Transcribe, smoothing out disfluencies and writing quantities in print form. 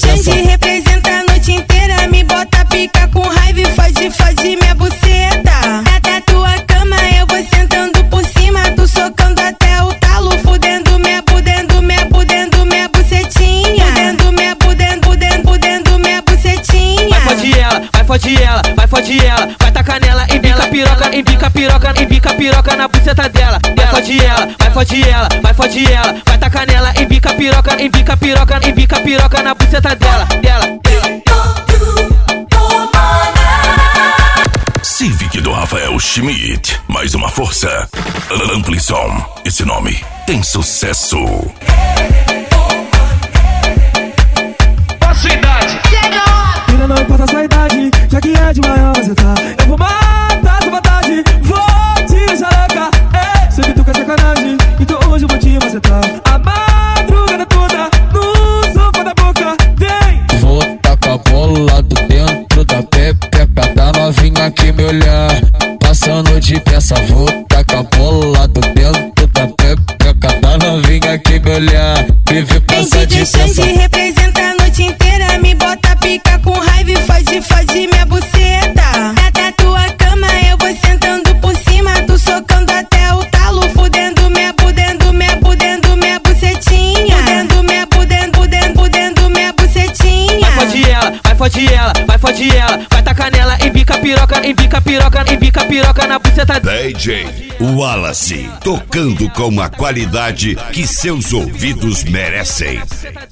Xande representa a noite inteira, me bota pica com raiva e fode minha buceta. Da tua cama eu vou sentando por cima, tu socando até o talo, fudendo minha bucetinha. Fudendo minha bucetinha. Vai fode ela, vai tacar nela, embica piroca na buceta dela. Vai fode ela, vai tacar nela, embica piroca na buceta dela. Civic do Rafael Schmidt, mais uma força. Amplison, esse nome tem sucesso. Qual a sua idade? Ainda não importa a sua idade, já que é de maior você tá. Eu vou matar essa vontade, vou te deixar louca. Sei que tu quer sacanagem, então hoje eu vou te macetar. A madrugada toda no sofá da boca, vem. Vou tacar bolado dentro da pepeca da novinha que me olhar. Passando de peça, vou tacar bolado dentro da pepeca da novinha que me olhar. Vive passa de peça. Xande representa a noite inteira, me bota pica com raiva e fode minha buceta. Da tua cama eu vou sentando por cima, tu socando até o talo, fudendo minha bucetinha. Fudendo minha bucetinha. Vai fode ela, vai tacar nela, embica piroca na buceta dela. DJ Wallace, tocando com a qualidade que seus ouvidos merecem.